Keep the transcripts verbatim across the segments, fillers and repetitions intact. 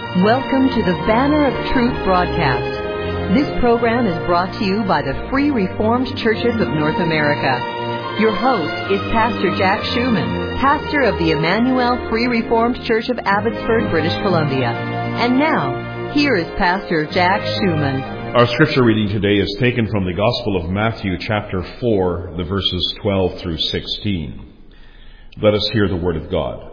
Welcome to the Banner of Truth broadcast. This program is brought to you by the Free Reformed Churches of North America. Your host is Pastor Jack Schumann, pastor of the Emmanuel Free Reformed Church of Abbotsford, British Columbia. And now, here is Pastor Jack Schumann. Our scripture reading today is taken from the Gospel of Matthew, chapter four, the verses twelve through sixteen. Let us hear the word of God.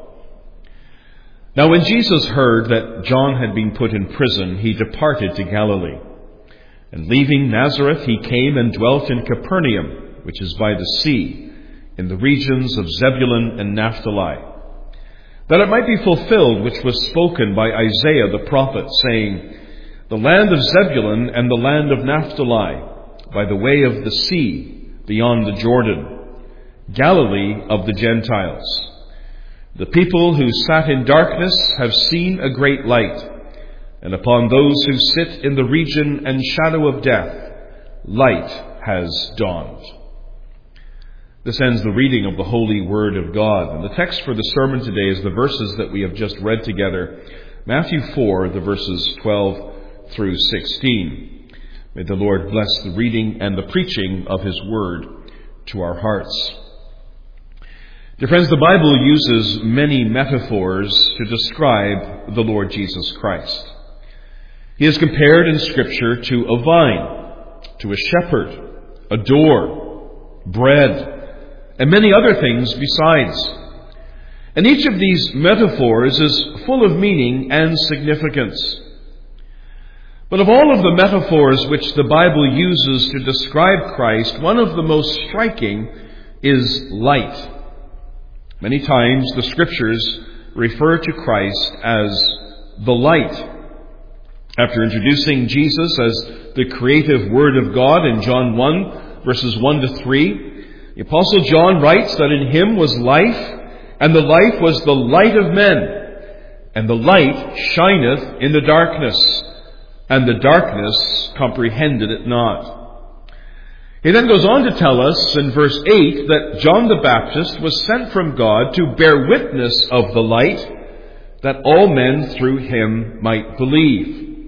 Now when Jesus heard that John had been put in prison, he departed to Galilee. And leaving Nazareth, he came and dwelt in Capernaum, which is by the sea, in the regions of Zebulun and Naphtali, that it might be fulfilled which was spoken by Isaiah the prophet, saying, The land of Zebulun and the land of Naphtali, by the way of the sea, beyond the Jordan, Galilee of the Gentiles. The people who sat in darkness have seen a great light, and upon those who sit in the region and shadow of death, light has dawned. This ends the reading of the holy word of God. And the text for the sermon today is the verses that we have just read together. Matthew four, the verses twelve through sixteen. May the Lord bless the reading and the preaching of His word to our hearts. Dear friends, the Bible uses many metaphors to describe the Lord Jesus Christ. He is compared in Scripture to a vine, to a shepherd, a door, bread, and many other things besides. And each of these metaphors is full of meaning and significance. But of all of the metaphors which the Bible uses to describe Christ, one of the most striking is light. Many times the Scriptures refer to Christ as the light. After introducing Jesus as the creative Word of God in John one, verses one to three, the Apostle John writes that in Him was life, and the life was the light of men, and the light shineth in the darkness, and the darkness comprehended it not. He then goes on to tell us in verse eight that John the Baptist was sent from God to bear witness of the light, that all men through him might believe.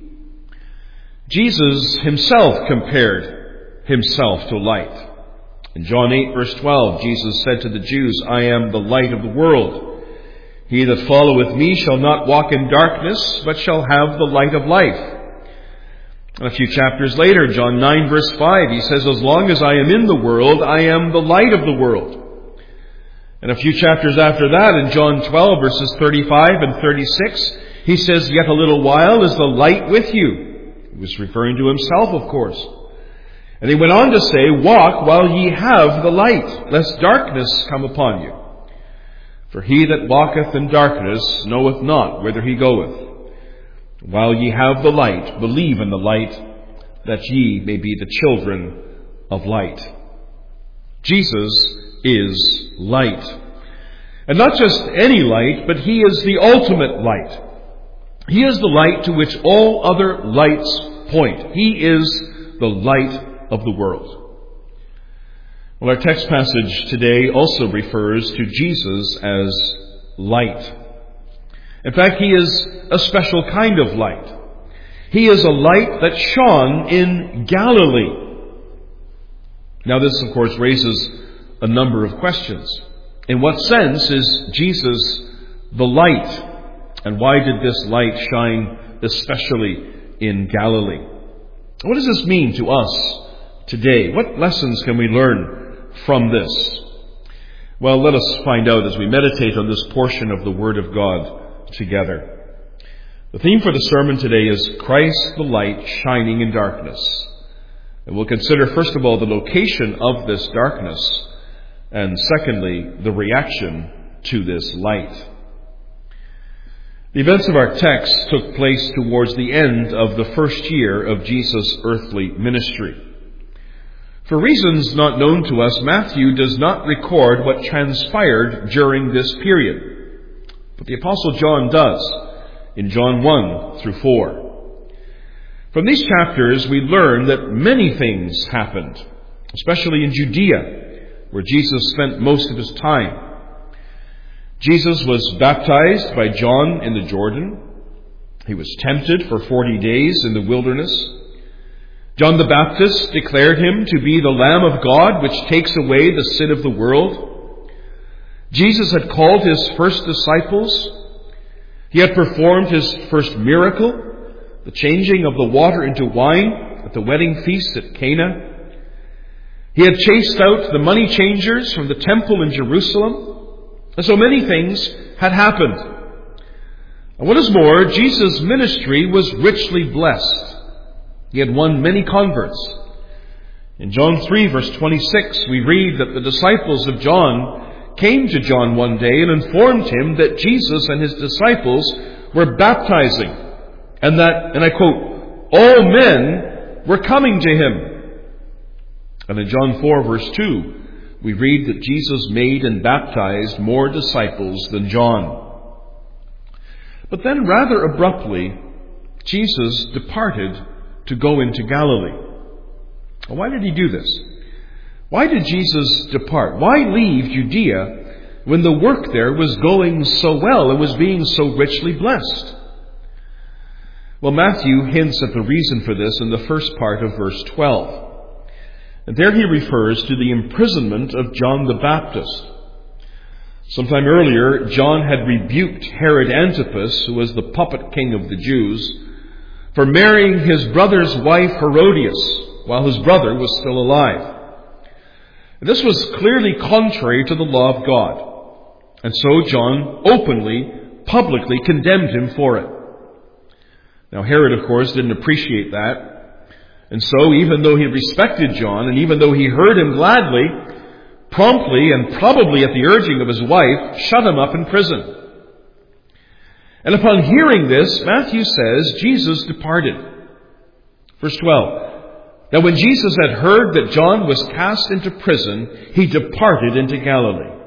Jesus himself compared himself to light. In John eight, verse twelve, Jesus said to the Jews, I am the light of the world. He that followeth me shall not walk in darkness, but shall have the light of life. And a few chapters later, John nine, verse five, he says, As long as I am in the world, I am the light of the world. And a few chapters after that, in John twelve, verses thirty-five and thirty-six, he says, Yet a little while is the light with you. He was referring to himself, of course. And he went on to say, Walk while ye have the light, lest darkness come upon you. For he that walketh in darkness knoweth not whither he goeth. While ye have the light, believe in the light, that ye may be the children of light. Jesus is light. And not just any light, but He is the ultimate light. He is the light to which all other lights point. He is the light of the world. Well, our text passage today also refers to Jesus as light. In fact, He is a special kind of light. He is a light that shone in Galilee. Now this, of course, raises a number of questions. In what sense is Jesus the light? And why did this light shine especially in Galilee? What does this mean to us today? What lessons can we learn from this? Well, let us find out as we meditate on this portion of the Word of God together. The theme for the sermon today is Christ the light shining in darkness. And we'll consider first of all the location of this darkness, and secondly, the reaction to this light. The events of our text took place towards the end of the first year of Jesus' earthly ministry. For reasons not known to us, Matthew does not record what transpired during this period. But the Apostle John does, in John one through four. From these chapters, we learn that many things happened, especially in Judea, where Jesus spent most of his time. Jesus was baptized by John in the Jordan. He was tempted for forty days in the wilderness. John the Baptist declared him to be the Lamb of God, which takes away the sin of the world. Jesus had called his first disciples. He had performed his first miracle, the changing of the water into wine at the wedding feast at Cana. He had chased out the money changers from the temple in Jerusalem. And so many things had happened. And what is more, Jesus' ministry was richly blessed. He had won many converts. In John three, verse twenty-six, we read that the disciples of John came to John one day and informed him that Jesus and his disciples were baptizing, and that, and I quote, all men were coming to him. And in John four, verse two, we read that Jesus made and baptized more disciples than John. But then rather abruptly, Jesus departed to go into Galilee. Why did he do this? Why did Jesus depart? Why leave Judea when the work there was going so well and was being so richly blessed? Well, Matthew hints at the reason for this in the first part of verse twelve. And there he refers to the imprisonment of John the Baptist. Sometime earlier, John had rebuked Herod Antipas, who was the puppet king of the Jews, for marrying his brother's wife Herodias while his brother was still alive. This was clearly contrary to the law of God, and so John openly, publicly condemned him for it. Now Herod, of course, didn't appreciate that, and so even though he respected John, and even though he heard him gladly, promptly and probably at the urging of his wife, shut him up in prison. And upon hearing this, Matthew says, Jesus departed. Verse twelve. Now when Jesus had heard that John was cast into prison, he departed into Galilee.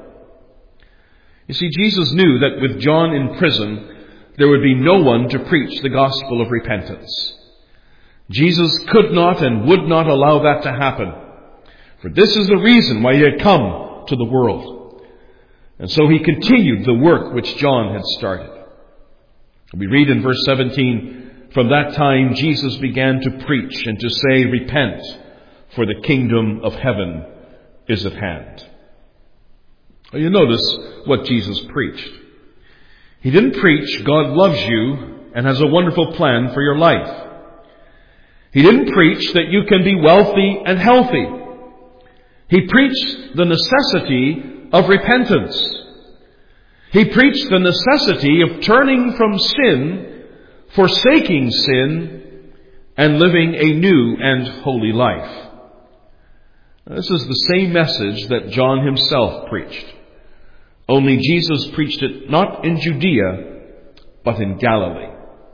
You see, Jesus knew that with John in prison, there would be no one to preach the gospel of repentance. Jesus could not and would not allow that to happen. For this is the reason why he had come to the world. And so he continued the work which John had started. We read in verse seventeen, from that time Jesus began to preach and to say, repent, for the kingdom of heaven is at hand. Well, you notice what Jesus preached. He didn't preach, God loves you and has a wonderful plan for your life. He didn't preach that you can be wealthy and healthy. He preached the necessity of repentance. He preached the necessity of turning from sin, forsaking sin, and living a new and holy life. Now, this is the same message that John himself preached. Only Jesus preached it not in Judea, but in Galilee.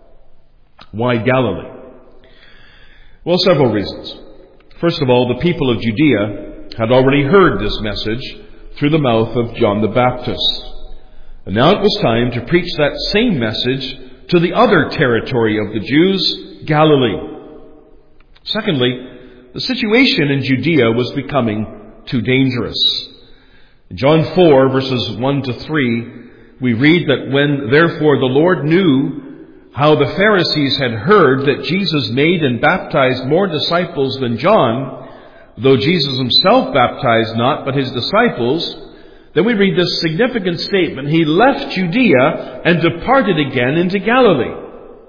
Why Galilee? Well, several reasons. First of all, the people of Judea had already heard this message through the mouth of John the Baptist. And now it was time to preach that same message to the other territory of the Jews, Galilee. Secondly, the situation in Judea was becoming too dangerous. In John four, verses one to three, we read that when therefore the Lord knew how the Pharisees had heard that Jesus made and baptized more disciples than John, though Jesus himself baptized not, but his disciples, then we read this significant statement, he left Judea and departed again into Galilee.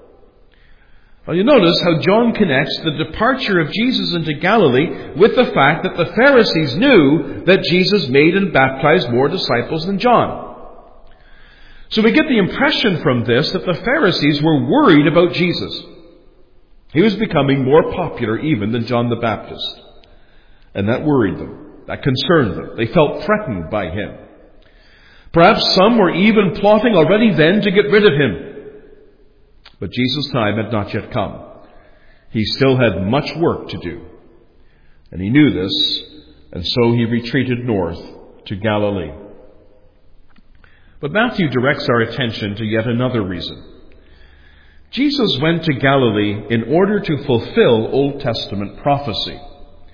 Well, you notice how John connects the departure of Jesus into Galilee with the fact that the Pharisees knew that Jesus made and baptized more disciples than John. So we get the impression from this that the Pharisees were worried about Jesus. He was becoming more popular even than John the Baptist. And that worried them. That concerned them. They felt threatened by him. Perhaps some were even plotting already then to get rid of him. But Jesus' time had not yet come. He still had much work to do. And he knew this, and so he retreated north to Galilee. But Matthew directs our attention to yet another reason. Jesus went to Galilee in order to fulfill Old Testament prophecy.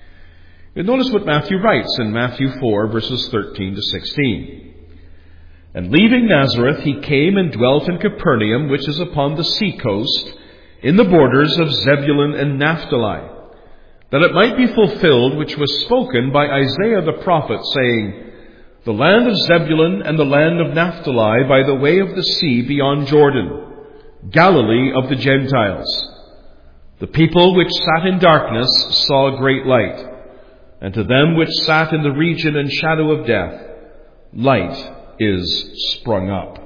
And notice what Matthew writes in Matthew four, verses thirteen to sixteen. And leaving Nazareth, he came and dwelt in Capernaum, which is upon the sea coast, in the borders of Zebulun and Naphtali, that it might be fulfilled which was spoken by Isaiah the prophet, saying, The land of Zebulun and the land of Naphtali by the way of the sea beyond Jordan, Galilee of the Gentiles. The people which sat in darkness saw a great light, and to them which sat in the region and shadow of death, light is sprung up.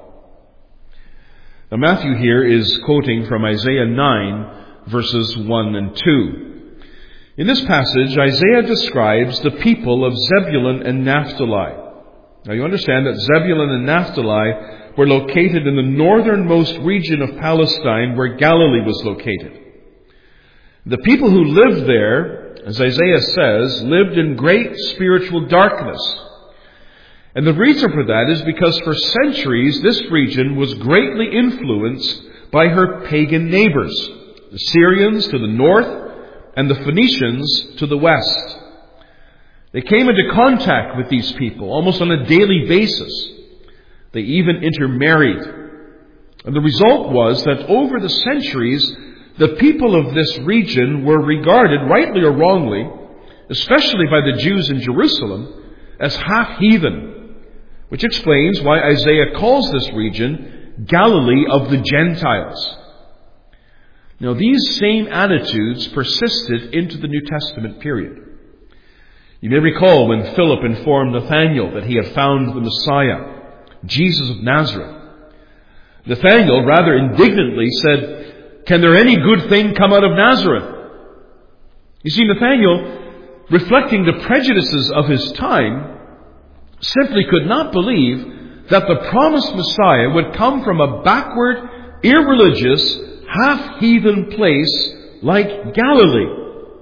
Now Matthew here is quoting from Isaiah nine, verses one and two. In this passage, Isaiah describes the people of Zebulun and Naphtali. Now you understand that Zebulun and Naphtali were located in the northernmost region of Palestine, where Galilee was located. The people who lived there, as Isaiah says, lived in great spiritual darkness. And the reason for that is because for centuries this region was greatly influenced by her pagan neighbors, the Syrians to the north and the Phoenicians to the west. They came into contact with these people almost on a daily basis. They even intermarried. And the result was that over the centuries, the people of this region were regarded, rightly or wrongly, especially by the Jews in Jerusalem, as half-heathen, which explains why Isaiah calls this region Galilee of the Gentiles. Now, these same attitudes persisted into the New Testament period. You may recall when Philip informed Nathanael that he had found the Messiah, Jesus of Nazareth. Nathanael rather indignantly said, "Can there any good thing come out of Nazareth?" You see, Nathanael, reflecting the prejudices of his time, simply could not believe that the promised Messiah would come from a backward, irreligious, half-heathen place like Galilee.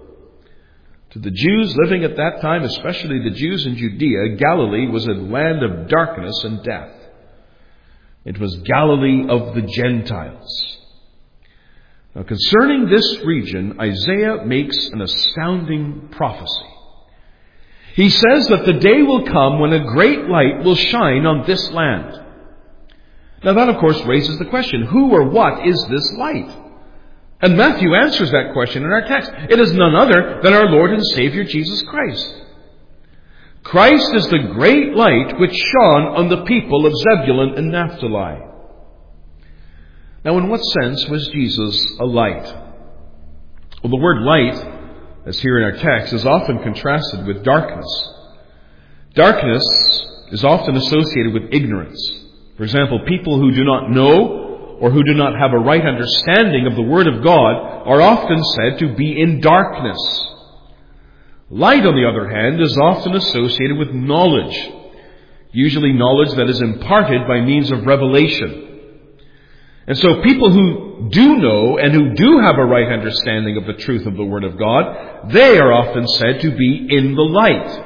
To the Jews living at that time, especially the Jews in Judea, Galilee was a land of darkness and death. It was Galilee of the Gentiles. Now, concerning this region, Isaiah makes an astounding prophecy. He says that the day will come when a great light will shine on this land. Now that, of course, raises the question, who or what is this light? And Matthew answers that question in our text. It is none other than our Lord and Savior Jesus Christ. Christ is the great light which shone on the people of Zebulun and Naphtali. Now, in what sense was Jesus a light? Well, the word light, as here in our text, is often contrasted with darkness. Darkness is often associated with ignorance. For example, people who do not know or who do not have a right understanding of the Word of God are often said to be in darkness. Light, on the other hand, is often associated with knowledge, usually knowledge that is imparted by means of revelation. And so people who do know and who do have a right understanding of the truth of the Word of God, they are often said to be in the light.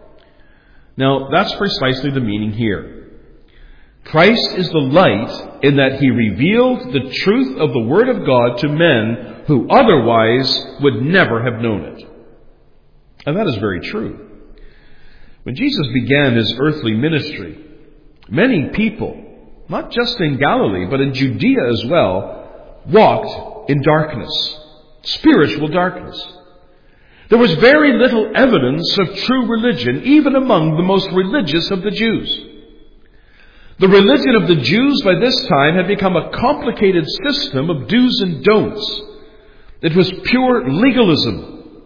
Now, that's precisely the meaning here. Christ is the light in that he revealed the truth of the Word of God to men who otherwise would never have known it. And that is very true. When Jesus began his earthly ministry, many people, not just in Galilee, but in Judea as well, walked in darkness, spiritual darkness. There was very little evidence of true religion, even among the most religious of the Jews. The religion of the Jews by this time had become a complicated system of do's and don'ts. It was pure legalism.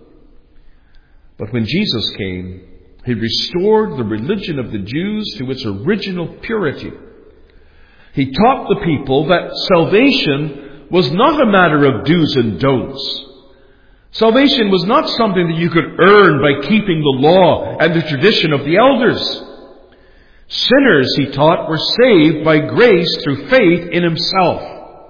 But when Jesus came, he restored the religion of the Jews to its original purity. He taught the people that salvation was not a matter of do's and don'ts. Salvation was not something that you could earn by keeping the law and the tradition of the elders. Sinners, he taught, were saved by grace through faith in himself.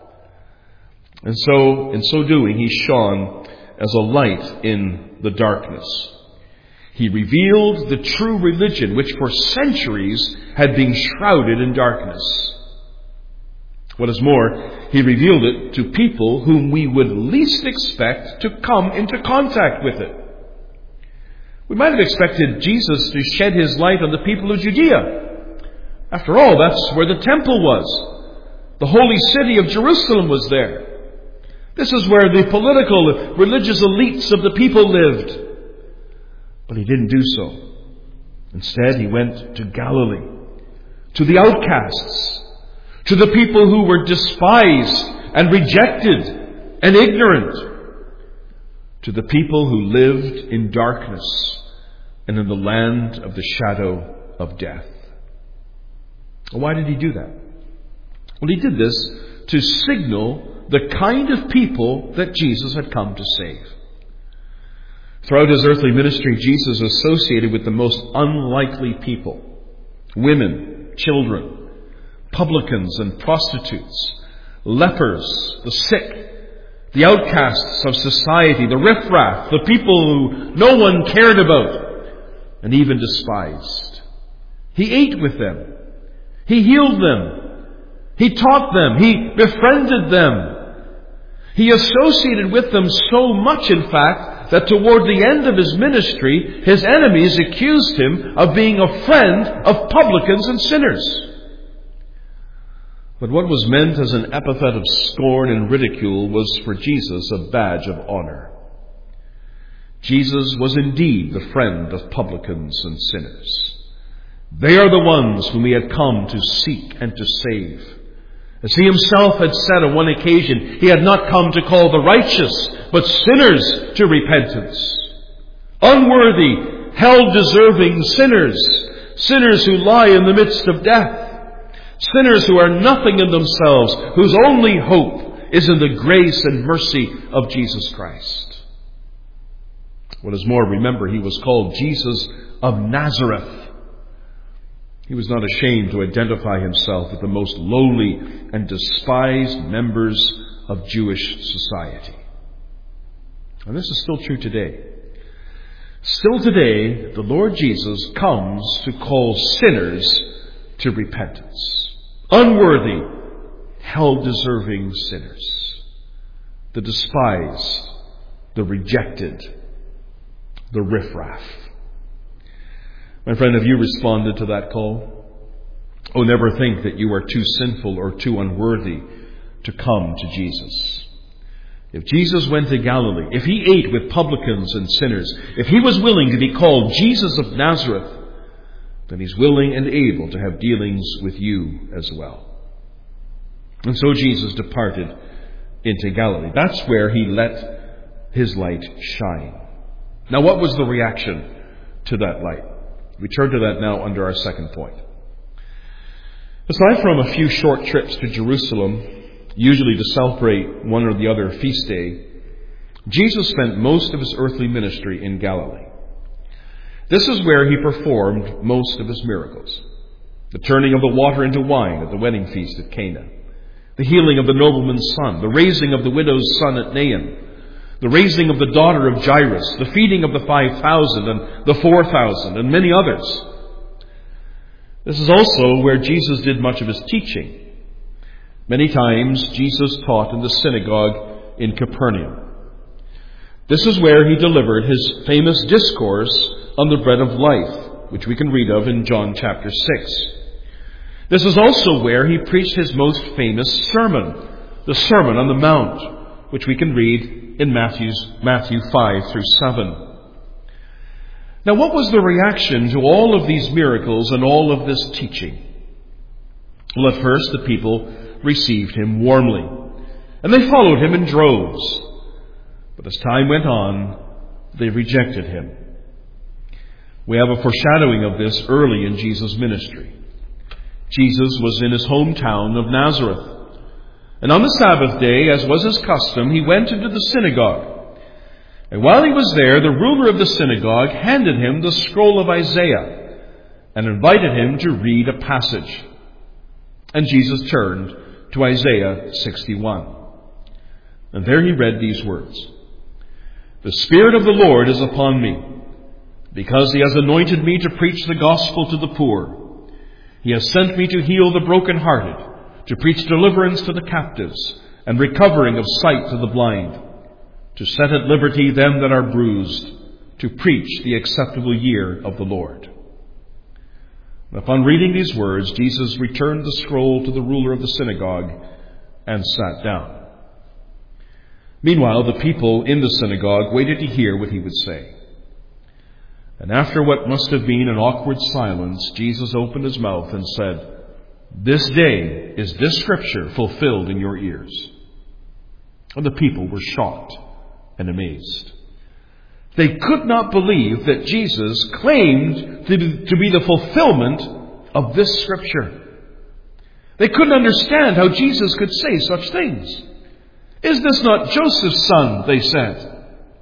And so, in so doing, he shone as a light in the darkness. He revealed the true religion, which for centuries had been shrouded in darkness. What is more, he revealed it to people whom we would least expect to come into contact with it. We might have expected Jesus to shed his light on the people of Judea. After all, that's where the temple was. The holy city of Jerusalem was there. This is where the political, religious elites of the people lived. But he didn't do so. Instead, he went to Galilee, to the outcasts, to the people who were despised and rejected and ignorant, to the people who lived in darkness and in the land of the shadow of death. Why did he do that? Well, he did this to signal the kind of people that Jesus had come to save. Throughout his earthly ministry, Jesus associated with the most unlikely people: women, children, publicans and prostitutes, lepers, the sick, the outcasts of society, the riffraff, the people who no one cared about and even despised. He ate with them. He healed them. He taught them. He befriended them. He associated with them so much, in fact, that toward the end of his ministry, his enemies accused him of being a friend of publicans and sinners. But what was meant as an epithet of scorn and ridicule was for Jesus a badge of honor. Jesus was indeed the friend of publicans and sinners. They are the ones whom he had come to seek and to save. As he himself had said on one occasion, he had not come to call the righteous, but sinners to repentance. Unworthy, hell-deserving sinners, sinners who lie in the midst of death, sinners who are nothing in themselves, whose only hope is in the grace and mercy of Jesus Christ. What is more, remember, he was called Jesus of Nazareth. He was not ashamed to identify himself with the most lowly and despised members of Jewish society. And this is still true today. Still today, the Lord Jesus comes to call sinners to repentance. Unworthy, hell-deserving sinners. The despised, the rejected, the riffraff. My friend, have you responded to that call? Oh, never think that you are too sinful or too unworthy to come to Jesus. If Jesus went to Galilee, if he ate with publicans and sinners, if he was willing to be called Jesus of Nazareth, then he's willing and able to have dealings with you as well. And so Jesus departed into Galilee. That's where he let his light shine. Now, what was the reaction to that light? We turn to that now under our second point. Aside from a few short trips to Jerusalem, usually to celebrate one or the other feast day, Jesus spent most of his earthly ministry in Galilee. This is where he performed most of his miracles. The turning of the water into wine at the wedding feast at Cana, the healing of the nobleman's son, the raising of the widow's son at Nain, the raising of the daughter of Jairus, the feeding of the five thousand and the four thousand, and many others. This is also where Jesus did much of his teaching. Many times Jesus taught in the synagogue in Capernaum. This is where he delivered his famous discourse on the bread of life, which we can read of in John chapter six. This is also where he preached his most famous sermon, the Sermon on the Mount, which we can read in Matthew's, Matthew five through seven. Now, what was the reaction to all of these miracles and all of this teaching? Well, at first, the people received him warmly, and they followed him in droves. But as time went on, they rejected him. We have a foreshadowing of this early in Jesus' ministry. Jesus was in his hometown of Nazareth. And on the Sabbath day, as was his custom, he went into the synagogue. And while he was there, the ruler of the synagogue handed him the scroll of Isaiah and invited him to read a passage. And Jesus turned to Isaiah sixty-one. And there he read these words: "The Spirit of the Lord is upon me, because he has anointed me to preach the gospel to the poor. He has sent me to heal the brokenhearted, to preach deliverance to the captives, and recovering of sight to the blind, to set at liberty them that are bruised, to preach the acceptable year of the Lord." Upon reading these words, Jesus returned the scroll to the ruler of the synagogue and sat down. Meanwhile, the people in the synagogue waited to hear what he would say. And after what must have been an awkward silence, Jesus opened his mouth and said, "This day is this scripture fulfilled in your ears." And the people were shocked and amazed. They could not believe that Jesus claimed to be, to be the fulfillment of this scripture. They couldn't understand how Jesus could say such things. "Is this not Joseph's son?" they said.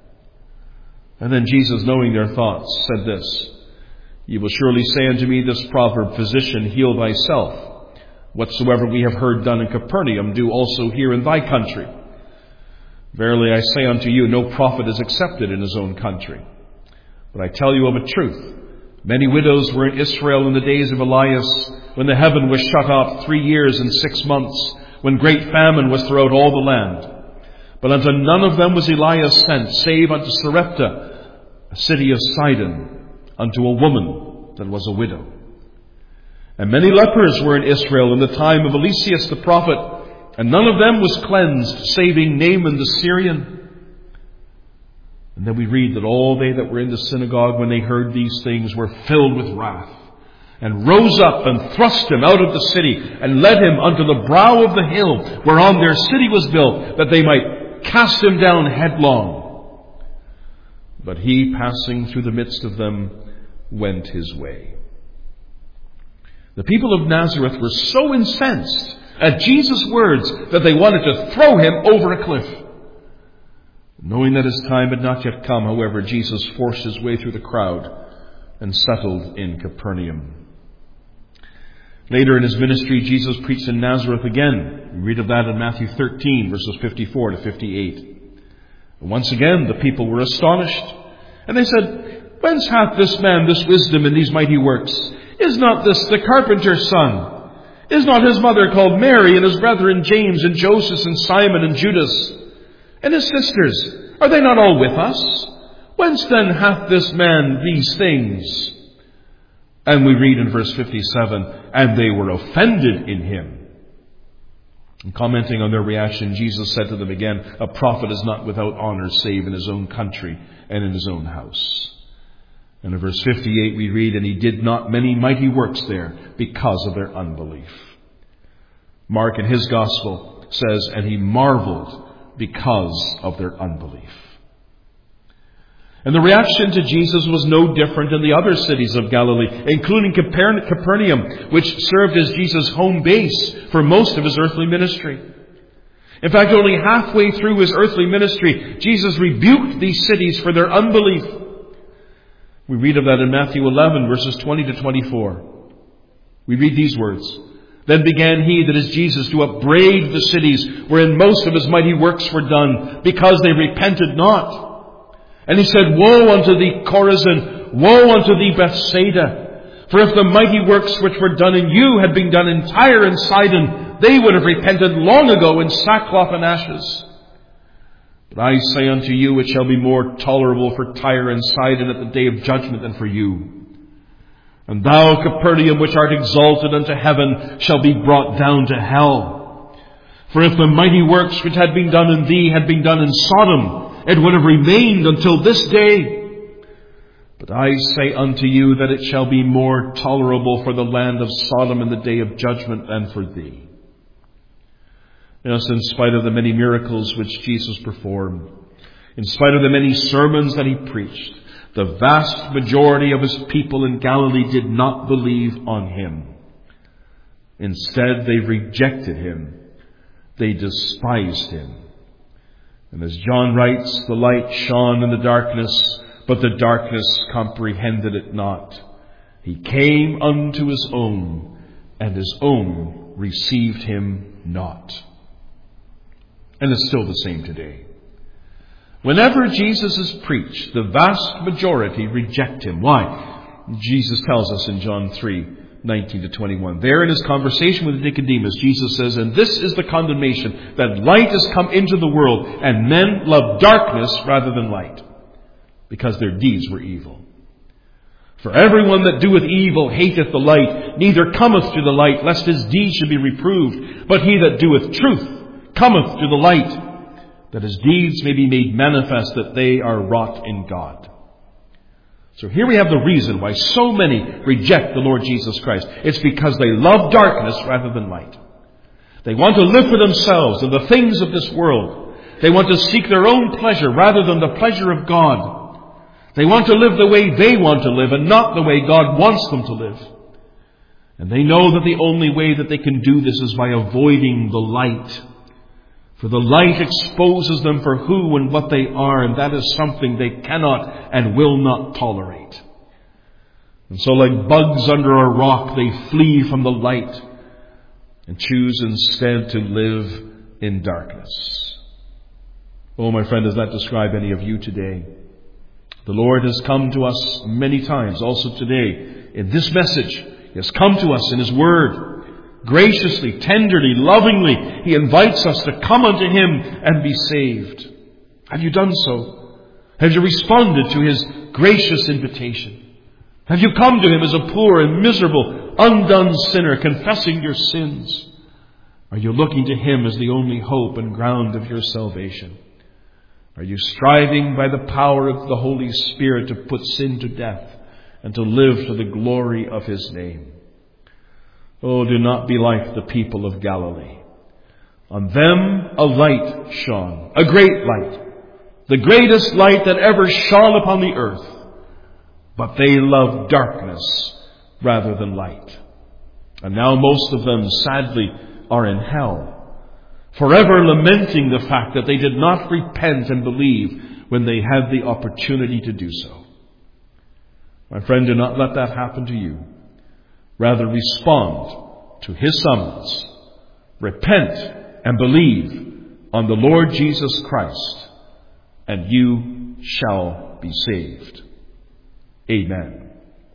And then Jesus, knowing their thoughts, said this, "You will surely say unto me this proverb, Physician, heal thyself. Whatsoever we have heard done in Capernaum, do also here in thy country. Verily I say unto you, no prophet is accepted in his own country. But I tell you of a truth, many widows were in Israel in the days of Elias, when the heaven was shut up three years and six months, when great famine was throughout all the land. But unto none of them was Elias sent, save unto Sarepta, a city of Sidon, unto a woman that was a widow. And many lepers were in Israel in the time of Eliseus the prophet, and none of them was cleansed, saving Naaman the Syrian." And then we read that all they that were in the synagogue, when they heard these things, were filled with wrath, and rose up and thrust him out of the city, and led him unto the brow of the hill whereon their city was built, that they might cast him down headlong. But he, passing through the midst of them, went his way. The people of Nazareth were so incensed at Jesus' words that they wanted to throw him over a cliff. Knowing that his time had not yet come, however, Jesus forced his way through the crowd and settled in Capernaum. Later in his ministry, Jesus preached in Nazareth again. We read of that in Matthew thirteen, verses fifty-four to fifty-eight. And once again, the people were astonished. And they said, "Whence hath this man this wisdom and these mighty works? Is not this the carpenter's son? Is not his mother called Mary, and his brethren James and Joseph and Simon and Judas? And his sisters, are they not all with us? Whence then hath this man these things?" And we read in verse fifty-seven, "And they were offended in him." And commenting on their reaction, Jesus said to them again, "A prophet is not without honor save in his own country and in his own house." And in verse fifty-eight we read, "And he did not many mighty works there because of their unbelief." Mark in his gospel says, "And he marveled because of their unbelief." And the reaction to Jesus was no different in the other cities of Galilee, including Capernaum, which served as Jesus' home base for most of his earthly ministry. In fact, only halfway through his earthly ministry, Jesus rebuked these cities for their unbelief. We read of that in Matthew eleven, verses twenty to twenty-four. We read these words, "Then began he," that is Jesus, "to upbraid the cities wherein most of his mighty works were done, because they repented not. And he said, Woe unto thee, Chorazin! Woe unto thee, Bethsaida! For if the mighty works which were done in you had been done in Tyre and Sidon, they would have repented long ago in sackcloth and ashes. But I say unto you, it shall be more tolerable for Tyre and Sidon at the day of judgment than for you. And thou, Capernaum, which art exalted unto heaven, shall be brought down to hell. For if the mighty works which had been done in thee had been done in Sodom, it would have remained until this day. But I say unto you that it shall be more tolerable for the land of Sodom in the day of judgment than for thee." Yes, in spite of the many miracles which Jesus performed, in spite of the many sermons that he preached, the vast majority of his people in Galilee did not believe on him. Instead, they rejected him. They despised him. And as John writes, "The light shone in the darkness, but the darkness comprehended it not. He came unto his own, and his own received him not." And it's still the same today. Whenever Jesus is preached, the vast majority reject him. Why? Jesus tells us in John three, nineteen to twenty-one. There in his conversation with Nicodemus, Jesus says, "And this is the condemnation, that light has come into the world, and men love darkness rather than light, because their deeds were evil. For everyone that doeth evil hateth the light, neither cometh to the light, lest his deeds should be reproved. But he that doeth truth cometh to the light, that his deeds may be made manifest, that they are wrought in God. So here we have the reason why so many reject the Lord Jesus Christ. It's because they love darkness rather than light. They want to live for themselves and the things of this world. They want to seek their own pleasure rather than the pleasure of God. They want to live the way they want to live and not the way God wants them to live. And they know that the only way that they can do this is by avoiding the light. For the light exposes them for who and what they are, and that is something they cannot and will not tolerate. And so like bugs under a rock, they flee from the light and choose instead to live in darkness. Oh, my friend, does that describe any of you today? The Lord has come to us many times, also today, in this message. He has come to us in His Word. Graciously, tenderly, lovingly, He invites us to come unto Him and be saved. Have you done so? Have you responded to His gracious invitation? Have you come to Him as a poor and miserable, undone sinner, confessing your sins? Are you looking to Him as the only hope and ground of your salvation? Are you striving by the power of the Holy Spirit to put sin to death and to live to the glory of His name? Oh, do not be like the people of Galilee. On them a light shone, a great light, the greatest light that ever shone upon the earth. But they loved darkness rather than light. And now most of them, sadly, are in hell, forever lamenting the fact that they did not repent and believe when they had the opportunity to do so. My friend, do not let that happen to you. Rather, respond to His summons. Repent and believe on the Lord Jesus Christ, and you shall be saved. Amen.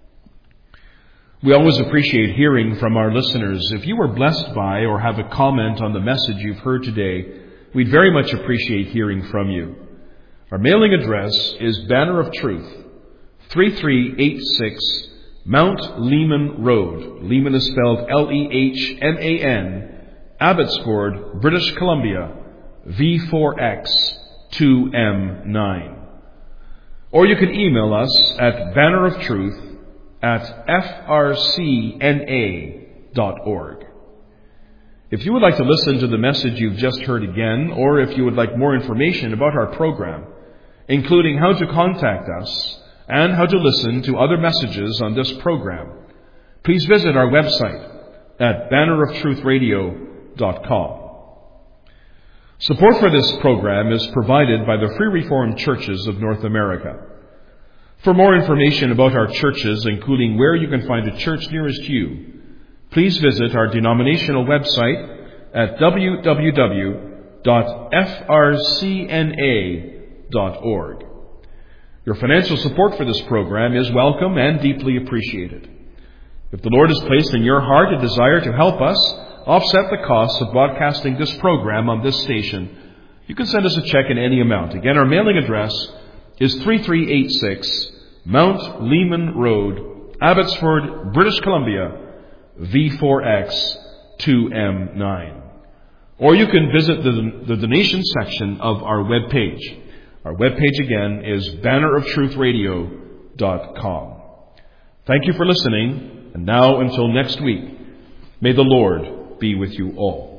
We always appreciate hearing from our listeners. If you were blessed by or have a comment on the message you've heard today, we'd very much appreciate hearing from you. Our mailing address is Banner of Truth, three three eight six Mount Lehman Road. Lehman is spelled L E H M A N, Abbotsford, British Columbia, V four X two M nine. Or you can email us at banner of truth at f r c n a dot org. If you would like to listen to the message you've just heard again, or if you would like more information about our program, including how to contact us and how to listen to other messages on this program, please visit our website at banner of truth radio dot com. Support for this program is provided by the Free Reformed Churches of North America. For more information about our churches, including where you can find a church nearest you, please visit our denominational website at w w w dot f r c n a dot org. Your financial support for this program is welcome and deeply appreciated. If the Lord has placed in your heart a desire to help us offset the costs of broadcasting this program on this station, you can send us a check in any amount. Again, our mailing address is three three eight six Mount Lehman Road, Abbotsford, British Columbia, V four X two M nine. Or you can visit the, the donation section of our webpage. Our webpage again is banner of truth radio dot com. Thank you for listening, and now until next week, may the Lord be with you all.